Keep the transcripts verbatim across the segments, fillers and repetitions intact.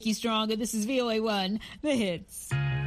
You stronger. This is V O A one, the hits.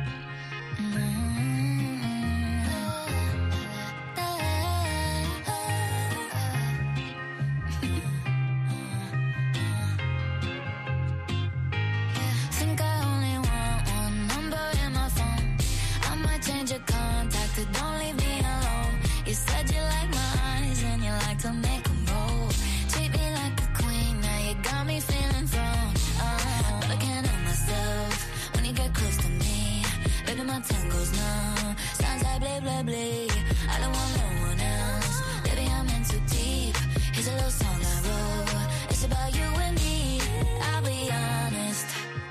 Don't leave me alone. You said you like my eyes and you like to make them roll. Treat me like a queen, now you got me feeling thrown. Oh, but I can't help myself when you get close to me. Baby, my tongue goes numb. Sounds like blah, blah, blah. I don't want no one else. Baby, I'm in too deep. Here's a little song I wrote. It's about you and me. I'll be honest.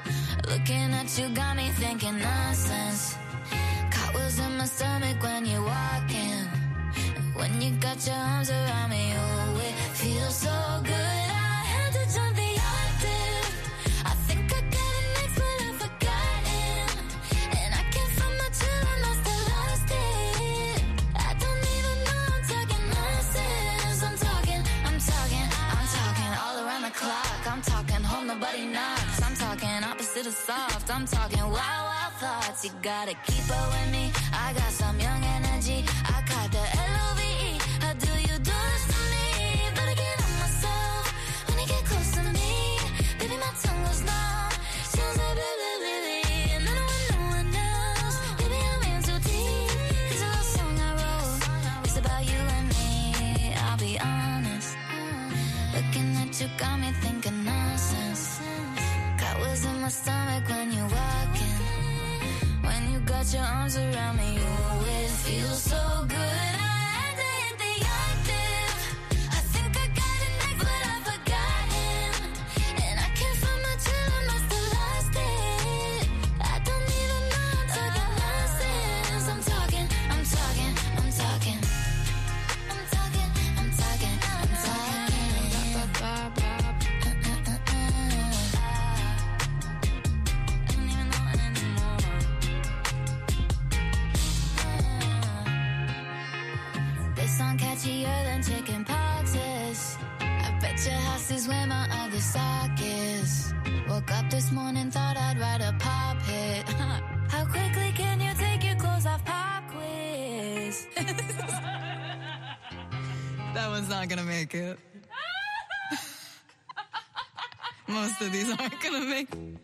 Looking at you got me thinking nonsense. Was in my stomach when you're walking. When you got your arms around me, oh, it feels so good. I had to jump the octave. I think I got it next, but I've forgotten. And I can't find my chill, I must have lost it. I don't even know I'm talking nonsense. I'm talking, I'm talking, I'm talking all around the clock. I'm talking home, nobody knocks. I'm talking opposite of soft. I'm talking wild, wild thoughts. You gotta keep up with me. I got some young energy. I caught the L O V E. How do you do this to me? But I can't help myself when you get close to me. Baby, my tongue goes numb. Sounds like blah, blah, blah, blah. And I don't want no one else. Baby, I'm in too deep. It's a little song I wrote. It's about you and me. I'll be honest. Looking at you got me thinking nonsense. Got was in my stomach when you're walking. When you got your arms around me, oh, it feels so good. I had to hit the octave. I think I got it next, but I've forgotten. And I can't find my chill, I must have lost it. I don't even know I'm talking nonsense. I'm talking, I'm talking, I'm talking. I'm talking, I'm talking, I'm talking. Song catchier than chicken poxes. I bet your house is where my other sock is. Woke up this morning, thought I'd write a pop hit. How quickly can you take your clothes off? Pop quiz. That one's not gonna make it. Most of these aren't gonna make it.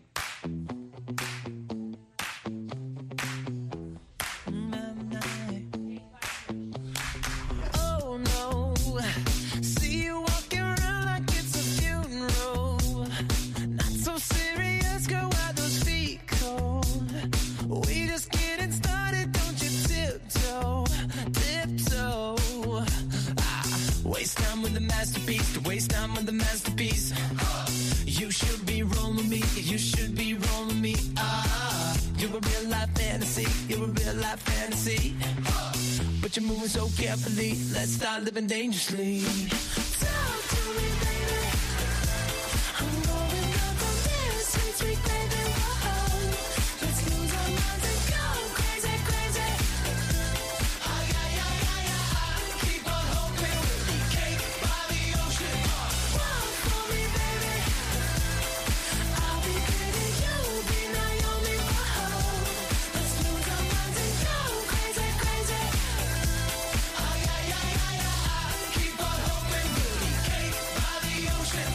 Masterpiece, to waste time on the masterpiece. You should be rolling me, you should be rolling me. Ah, you're a real life fantasy, you're a real life fantasy. But you're moving so carefully, let's start living dangerously. Talk to me, baby. I'm going up on this sweet, sweet baby. Whoa, let's lose our minds and go crazy, crazy. Ay, ay, ay, ay, ay. Keep on hoping we'll be cake by the ocean. Walk for me, baby. I'll be pretty, you'll be Naomi. Whoa, let's lose our minds and go crazy, crazy. Ay, ay, ay, ay, ay. Keep on hoping we'll be cake by the ocean.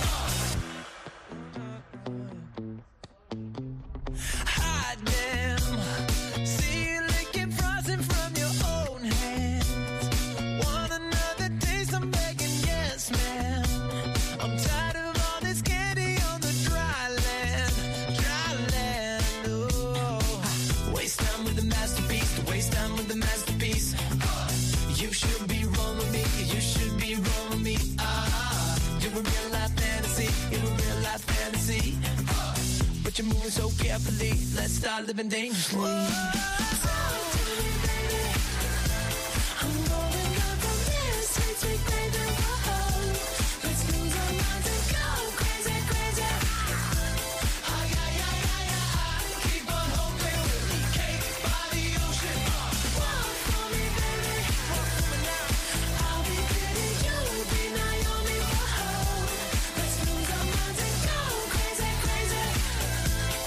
Hot damn, see you licking frozen from your own hands. Want another taste? I'm begging, yes, ma'am. I'm tired of all this candy on the dry land, dry land. Oh, waste time with the masterpiece, to waste time with the masterpiece. You should be rolling me, you should be rolling me. Ah, you're a real life fantasy, you're a real life fantasy. But you're moving so carefully, let's start living dangerously. Talk to me, baby. I'm going up on this sweet, sweet baby. Whoa, let's lose our minds and go crazy, crazy. Ay, ay, ay, ay, ay. Keep on hoping we'll be cake by the ocean. Walk for me, baby. Walk for me now. I'll be pretty, you'll be Naomi. Whoa, let's lose our minds and go crazy, crazy.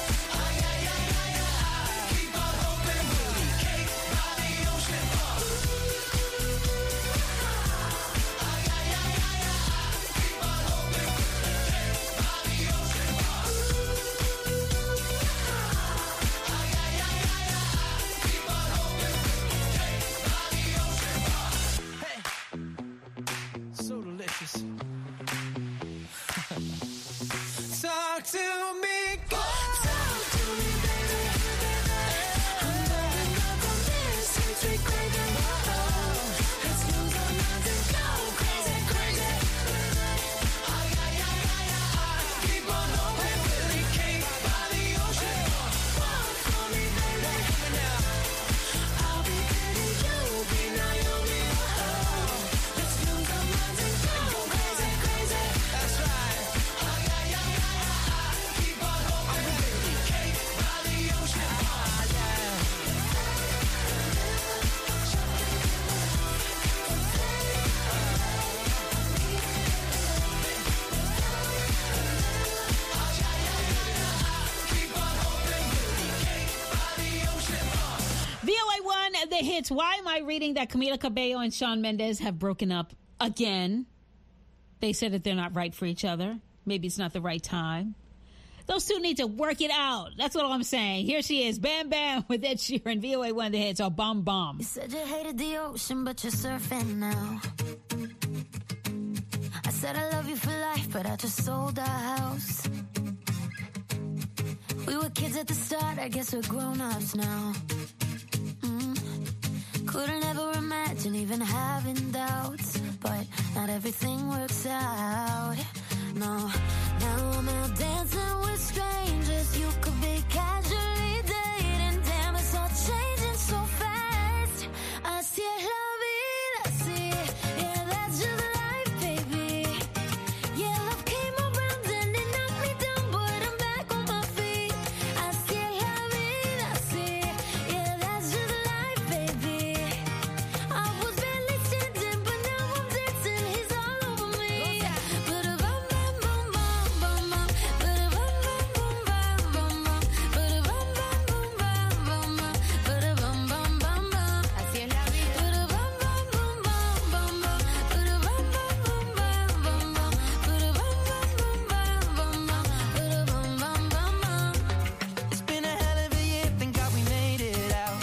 the hits. Why am I reading that Camila Cabello and Shawn Mendes have broken up again? They said that they're not right for each other. Maybe it's not the right time. Those two need to work it out. That's what I'm saying. Here she is, Bam Bam with Ed Sheeran, V O A one, the hits, or Bomb Bomb. You said you hated the ocean, but you're surfing now. I said I love you for life, but I just sold our house. We were kids at the start, I guess we're grown-ups now. Mm. Couldn't ever imagine even having doubts, but not everything works out. No, now I'm out dancing with strangers. You could be casually dating. Damn, it's all changing so fast. Así es la vida, sí. Yeah, that's just life, baby. Yeah, love came around and it knocked me down, but I'm back on my feet. Así es la vida, sí. Yeah, that's just life, baby. I was barely standing, but now I'm dancing. He's all over me. But a bum bum bum bum bum, but a bum bum bum bum bum, but a bum bum bum bum bum, but a bum bum bum bum. Así es la vida. But a bum bum bum bum bum, but a bum bum bum bum bum, but a bum bum bum bum bum, but a bum bum bum bum. It's been a hell of a year, thank God we made it out.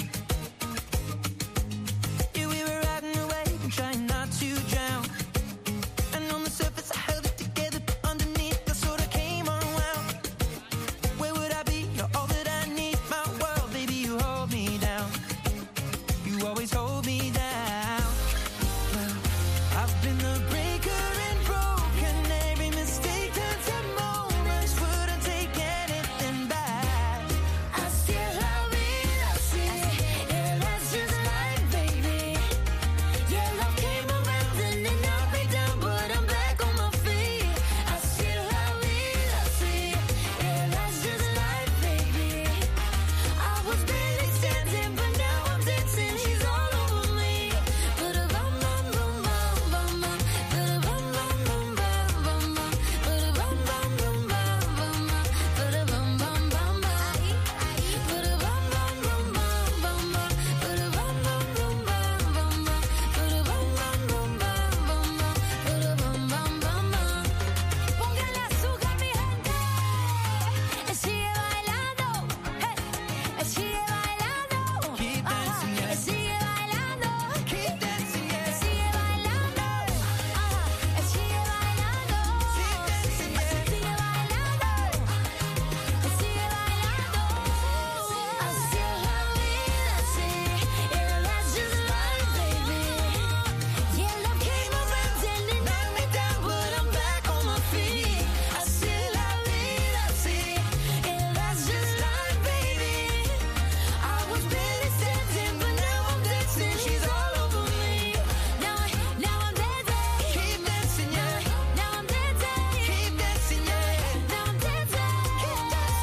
Yeah, we were riding away and trying not to drown. And on the surface I held it together, but underneath I sort of came unwound. Where would I be? You're all that I need, my world, baby, you hold me down. You always hold me down. Well, I've been the breaker and broken. Every mistake turns to moments. Wouldn't take anything back. Así es la vida, sí. Yeah, that's just life, baby. Yeah, love came around and it knocked me down, but I'm back on my feet. Así es la vida, sí. Yeah, that's just life, baby. I was barely standing, but now I'm dancing. She's all over me. But a bum bum bum bum bum bum, but a bum bum bum bum bum bum, but a bum bum bum bum bum bum, but a bum bum bum bum. But a bum bum bum bum bum bum, but a bum bum bum bum bum bum, but a bum bum bum bum bum bum, but a bum bum bum bum. Póngale azúcar, mi gente. Sigue bailando, hey. Sigue bailando. Keep dancing, yeah. Ajá. Sigue bailando. Keep dancing, yeah. Sigue bailando. Ajá. Sigue bailando. Keep dancing, yeah. Sigue bailando. Sigue bailando. Así es la vida, sí. Yeah, that's just life, baby. Yeah, love came around and it knocked me down, but I'm back on my feet. Así es la vida, sí. Yeah, that's just life, baby. I was barely standing, but now I'm dancing. She's all over me. Now, I, now I'm dancing. Keep dancing, yeah. Now I'm dancing. Keep dancing, yeah. Now I'm dancing. Keep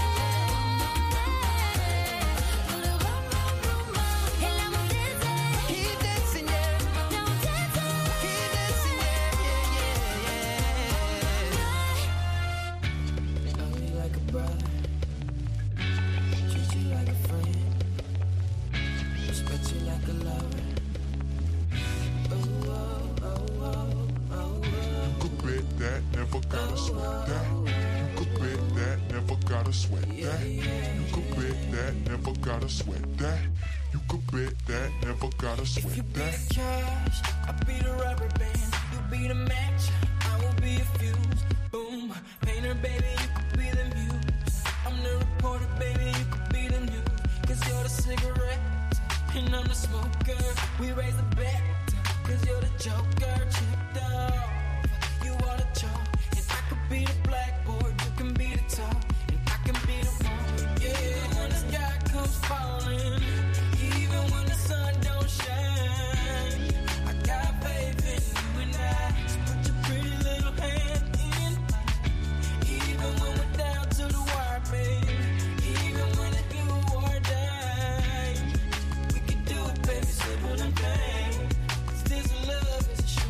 dancing. Keep dancing, yeah. Now I'm dancing. Keep dancing, yeah, yeah, yeah, yeah. Love you like a brother, treat you like a friend, respect you like a lover. Oh, oh, oh, oh, oh, You could bet that, never gotta sweat that. You could bet that, never gotta sweat that. You could bet that, never gotta sweat that. You could bet that, never gotta If you sweat be that. the cash, I'll be the rubber band. You be the match, I will be a fuse. Boom, painter, baby, you could be the muse. I'm the reporter, baby, you could be the news. Cause you're the cigarette, and I'm the smoker. We raise the bet, cause you're the joker. Chipped off, you are the chalk. And I could be the blackboard, you can be the top. And I can be the one, yeah. When the sky comes falling, even when the sun don't shine, I got faith in you and I. So put your pretty little hand in mine. Even when we're down to the wire, baby. Even when it's do or die, we can do it, baby. Simple and plain. 'Cause this love is a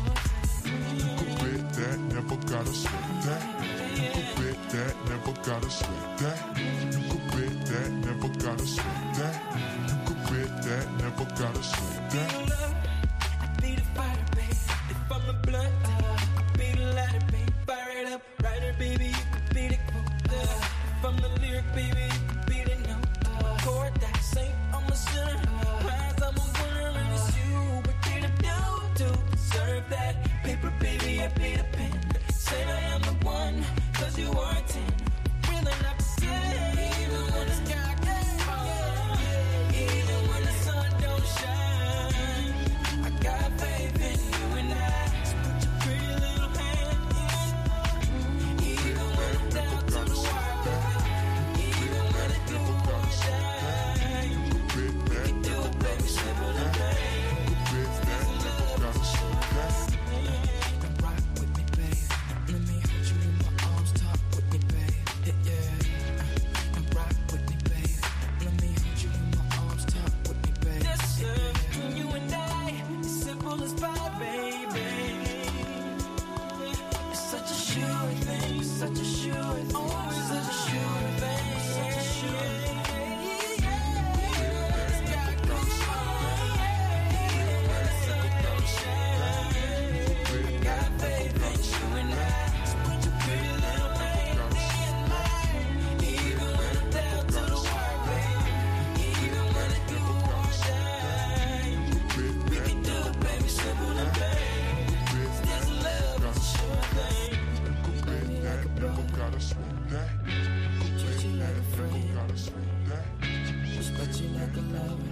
Respect you like a lover.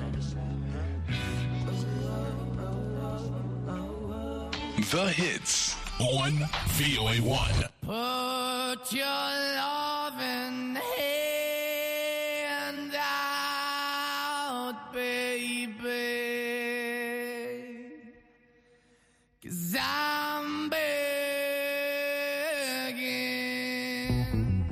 The hits on V O A one. Put your loving hand out, baby, 'cause I'm begging.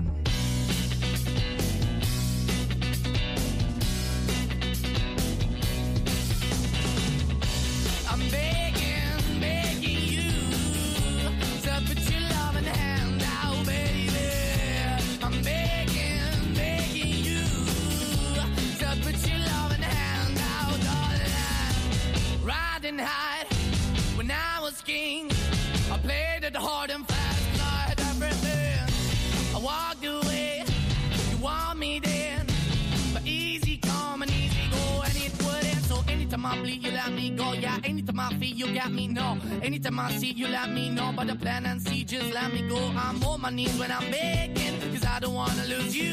I'm begging, begging you to put your loving hand out, baby. I'm begging, begging you to put your loving hand out, darling. Riding high when I was king, I played it hard and fast, 'cause I had everything. I walked away, you want me then, but easy come and easy go, and it wouldn't. So anytime I bleed, you let me go. Yeah, anytime I feel, you got me. No, anytime I see, you let me know. But the plan and see, just let me go. I'm on my knees when I'm begging, 'cause I don't wanna lose you.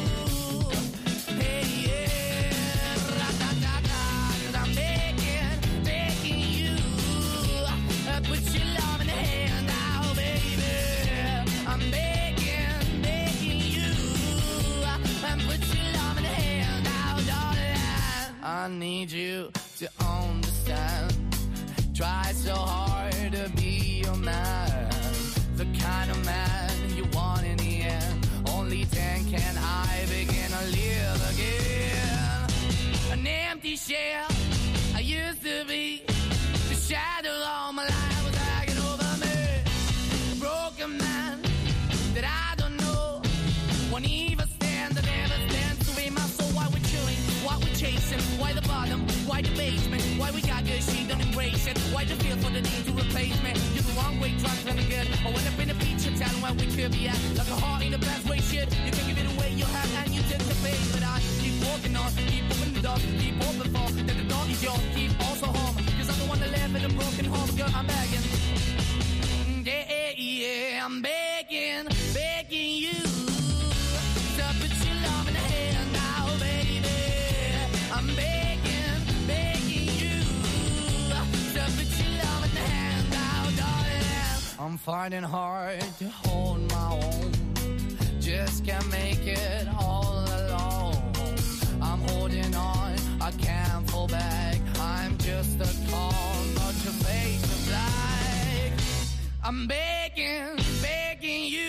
Hey, yeah, ra-da-da-da, 'cause I'm begging, begging you. Uh, Put your love in the hand out, baby. I'm begging, begging you. Uh, And put your love in the hand out, darling. I need you to understand. Try so hard to be your man, the kind of man you want in the end. Only then can I begin to live again. An empty shell I used to be, the shadow all my life was hanging over me. A broken man that I don't know, won't even stand, I never stand to be my soul. Why we chewing, why we chasing, why the bottom, why the basement, why we got good, she don't embrace it, why the feel for the need to replace me. You're the wrong way, trying to be good. I went up in the feature town where we could be at, like a heart in the best way, shit. You can give it away, you have, and you take the bait. But I keep walking on, keep opening the door, keep open for, that the door is yours, keep also home, 'cause I'm the one that live in a broken home, girl, I'm begging. Yeah, yeah, I'm begging, begging you to put your love in the hand now, baby. I'm begging, begging you to put your love in the hand now, darling. I'm fighting hard to hold my own, just can't make it all alone. I'm holding on, I can't fall back. I'm just a call, not your face of black. I'm begging, begging you,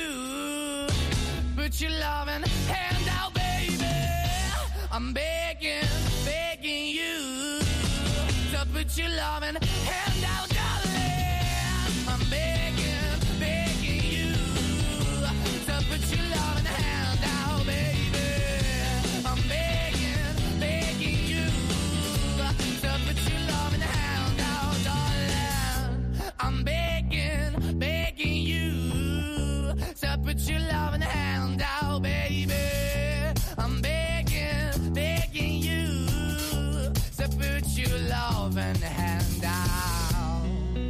put your loving hand out, baby. I'm begging, begging you to put your loving hand out, darling. I'm begging, begging you to put your loving hand out, baby. I'm begging, begging you to put your loving hand out, darling. I'm begging, begging you to put your loving hand out, baby. I'm begging, begging you to put your loving hand out.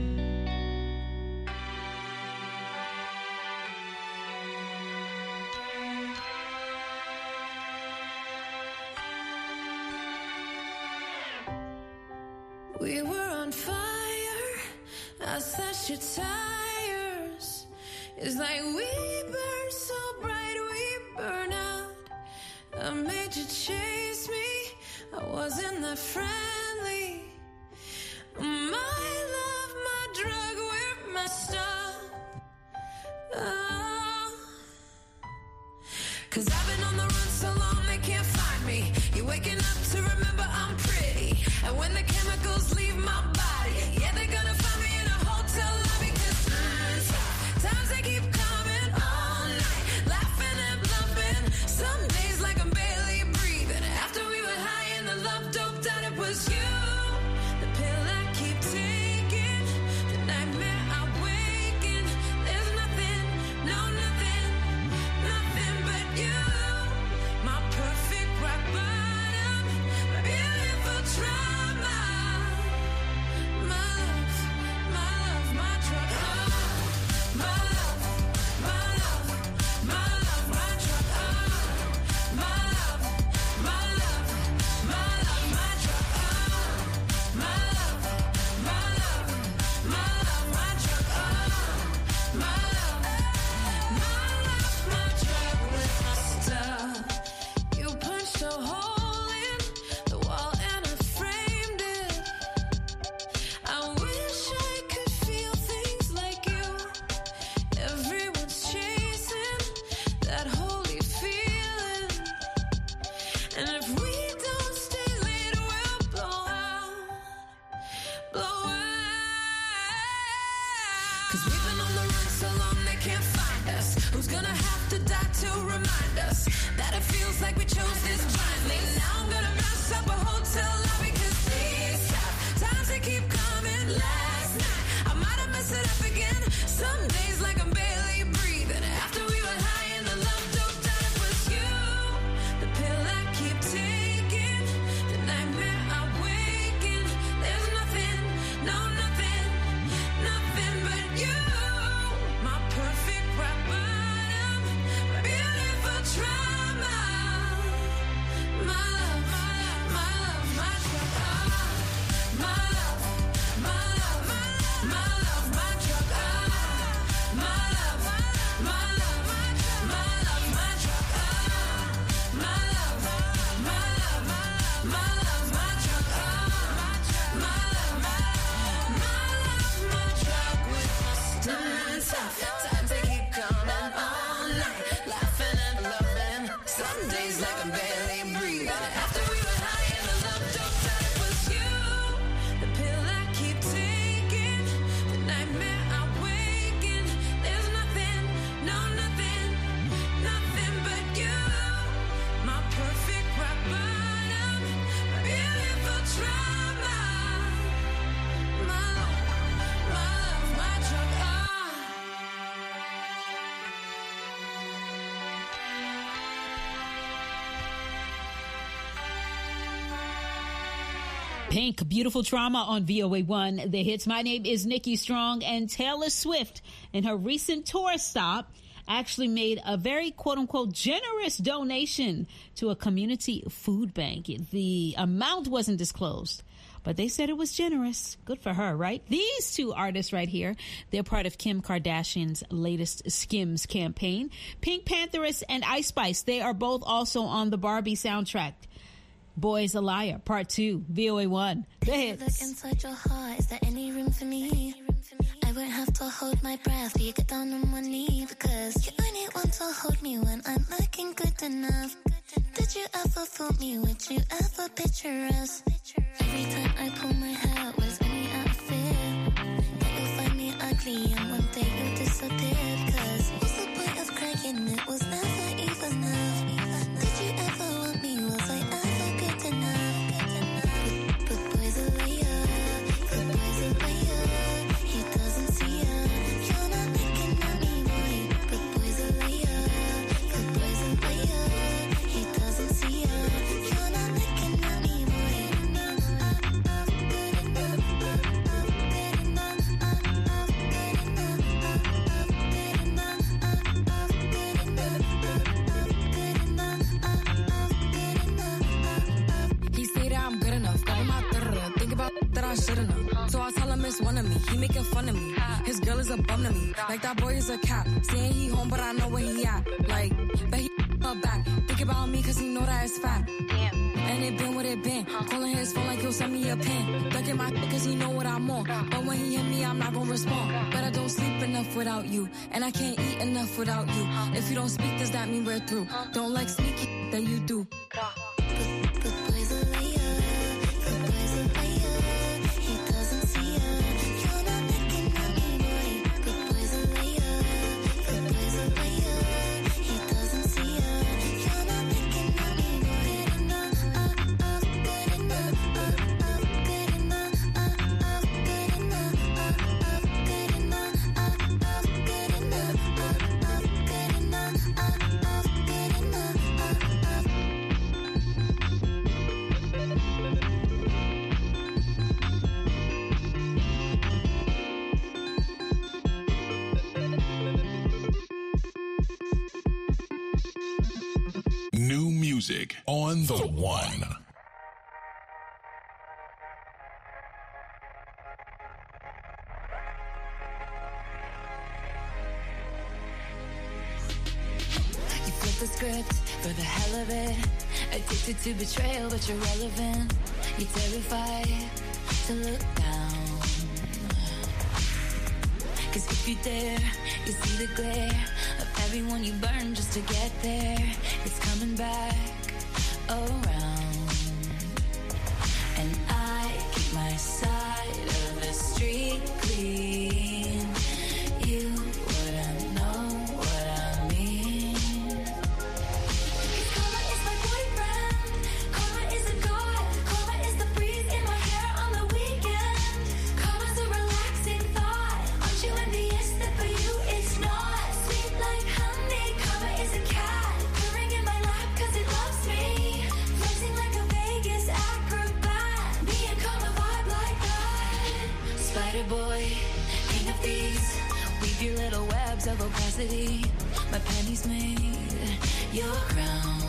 We were on fire, I slashed your tires. It's like we burn so bright, we burn out. I made you chase me, I wasn't that friendly. My love, my drug, we're messed up. Oh. 'Cause I've been on the run so long they can't find me. You're waking up to remember I'm pretty, and when the chemicals leave my body, yeah, they're gonna find me in a hotel lobby. 'Cause mm, times they keep coming all night, laughing and bluffing. Some days like I'm barely breathing. After we were high and the love doped out, it was you a hole in the wall and I framed it. I wish I could feel things like you. Everyone's chasing that holy feeling. And if we don't stay late, we'll blow out, blow out. Cause we've been on the run so long they can't find us. Who's gonna have to die to remind us that it feels like we chose this blindly? Now I'm gonna mess up a hotel lobby cause these tough times they keep coming. Last night I might have messed it up again. Some days like I'm barely breathing. After we were high and the love doped out, it was you. The pill I keep taking, the nightmare I wake in. There's nothing, no nothing, nothing but you. My perfect rock bottom, my beautiful trauma. My love, my love, my love, my drug. Ah, my love, my love, my love, my drug. Ah, my love, my love, my love, my drug. Ah, my love, my love, my love, my drug. Ah, my love, my love, my drug. With my stomach tough, times they keep coming all night, laughing and loving. Some days like I'm barely breathing. After we were high and the love doped out, it was you. The pill I keep taking, the nightmare I wake in. There's nothing, no nothing, nothing but you. My perfect rock bottom, my beautiful trauma. My love, my love, my drug. Ah. Pink, Beautiful Trauma on V O A one. The hits. My name is Nikki Strong, and Taylor Swift, in her recent tour stop, actually made a very quote-unquote generous donation to a community food bank. The amount wasn't disclosed, but they said it was generous. Good for her, right? These two artists right here, they're part of Kim Kardashian's latest Skims campaign. Pink Pantheress and Ice Spice, they are both also on the Barbie soundtrack. Boy's a Liar, Part two, V O A one. The hits. Look inside your heart, is there any room for me? I won't have to hold my breath, will you get down on one knee? Because you only want to hold me when I'm looking good enough. Did you ever fool me? Would you ever picture us? Every time I pull my hair, was only out of fear that you'll find me ugly and one day you'll disappear. Cause what's the point of crying? It was never even enough. Did you ever want me? Was I ever good enough? But boy's a liar, but boy's a liar. He doesn't see her. You're not looking at me, boy. But boy's a liar, but boy's a liar. He doesn't see her. You're not looking at me, boy. I'm good enough, I'm good enough, I'm good enough, I'm good enough, I'm good enough, I'm good enough. He say that I'm good enough. Got him out there. Think about that I shouldn't have. So I tell him it's one of me. He making fun of me. His girl is a bum to me. Like that boy is a cap. Saying he home, but I know where he at. Like, bet he her back. Think about me cause he know that it's fat. And it been what it been. Calling his phone like he'll send me a pin. Ducking my cause he know what I'm on. But when he hit me, I'm not gonna respond. But I don't sleep enough without you. And I can't eat enough without you. If you don't speak, does that mean we're through? Don't like sneaky that you do. But boy's a liar, but boy's a liar. He doesn't see her. You're not looking at me, boy. But boy's a liar, but boy's a liar. He doesn't see her. You're not looking at me, boy. Good enough, I'm good enough, I'm good enough, I'm good enough, I'm good enough, I'm good enough, I'm good enough, I'm good enough, New music on the one. You flip the script for the hell of it. Addicted Addicted to betrayal, but you're relevant. You're terrified to look down. Cause if you dare, you see the glare of everyone you burn just to get there. It's coming back around. And I keep my side of the street clean. You wouldn't know what I mean. Cause karma is my boyfriend. Karma is a god. Karma is the breeze in my hair on the weekend. Karma's a relaxing thought. Aren't you envious that for you it's not? Sweet like honey. Karma is a cat purring in my lap cause it loves me. Flexing like a Vegas acrobat. Me and karma vibe like that. Spider boy, king of thieves. Weave your little webs of opacity. My pennies made your crown.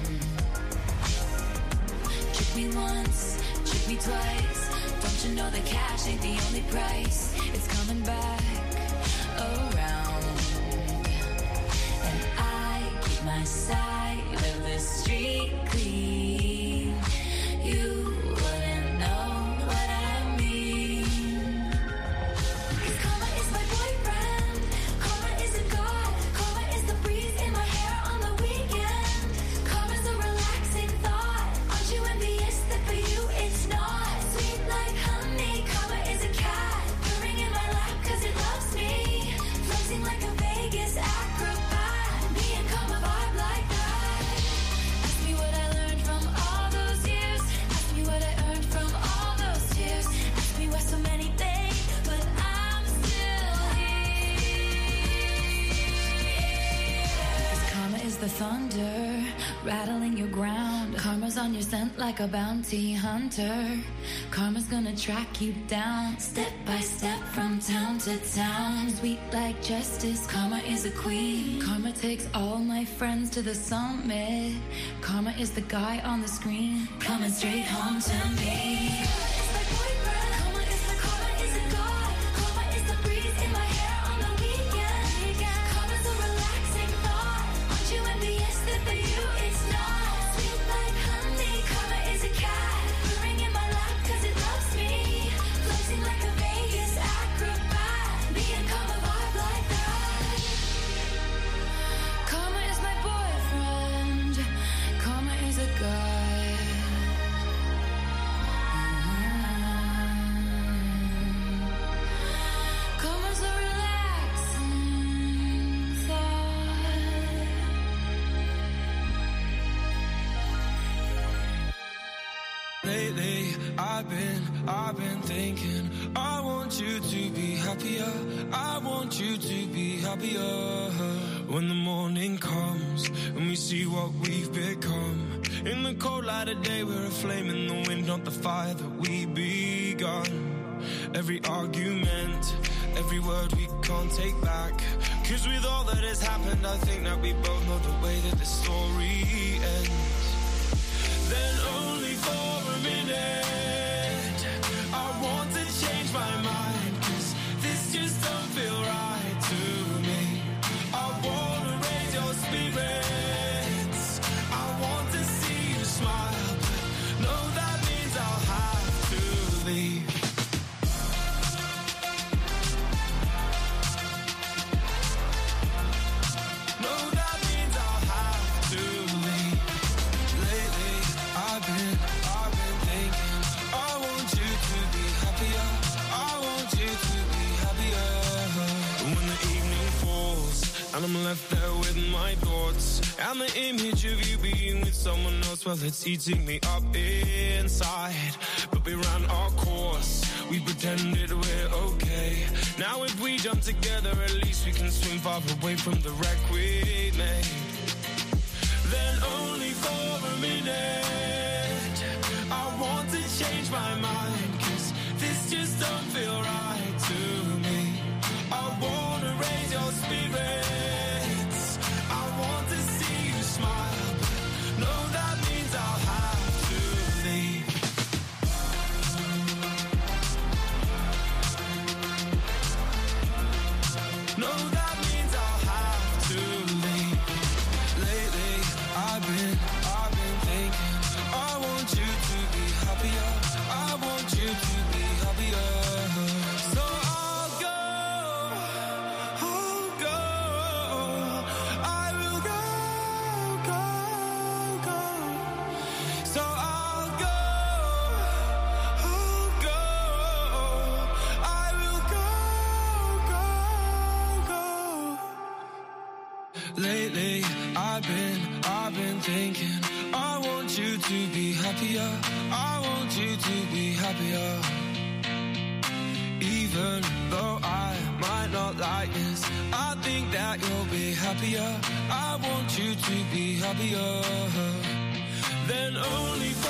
Trick me once, trick me twice. Don't you know that cash ain't the only price? It's coming back around. And I keep my side of the street clean. You wouldn't know what I mean. Cause karma is my boyfriend. Karma is a god. Karma is the breeze in my hair on the weekend. Karma's a relaxing thought. Aren't you envious that for you it's not? Sweet like honey. Karma is a cat purring in my lap cause it loves me. Flexing like a Vegas acrobat. Me and karma vibe like that. Ask me what I learned from all those years. Ask me what I earned from all those tears. Ask me why so many things, but I'm still here. Cause karma is the thunder rattling your ground. Karma's on your scent like a bounty hunter. Karma's gonna track you down, step by step from town to town. Sweet like justice, karma is a queen. Karma takes all my friends to the summit. Karma is the guy on the screen, coming straight home to me. Karma is my karma is a god. Karma is the breeze in my hair on the weekend. Karma's a relaxing thought. Aren't you envious that for you it's not? Sweet like honey. Karma is a cat purring in my lap cause it loves me. Flexing like a Vegas acrobat. Me and karma vibe like that. Karma is my boyfriend. Karma is a god. Karma's a relaxing thought. Lately, I've been, I've been thinking, I want you to be happier. I want you to be happier. When the morning comes and we see what we've become. In the cold light of day, we're a flame in the wind, not the fire that we begun. Every argument, every word we can't take back. Cause with all that has happened, I think that we both know the way that the story ends. Then only for a minute, I want to change my mind. Cause this just don't feel right to me. I wanna raise your spirits. I want to see you smile. But no, that means I'll have to leave. No, that means I'll have to leave. Lately, I've been, I've been thinking, I want you to be happier. I want you to be happier. When the evening falls and I'm left there with my thoughts and the image of you being with someone else, well, it's eating me up inside. But we ran our course, we pretended we're okay. Now if we jump together, at least we can swim far away from the wreck we made. Then only for a minute, I want to change my mind. Cause this just don't feel right to me. I wanna raise your spirits. I want to see you smile. But no, that means I'll have to leave. No, that means I'll have to leave. be happier. I want you to be happier. Even though I might not like this, I think that you'll be happier. I want you to be happier. Then only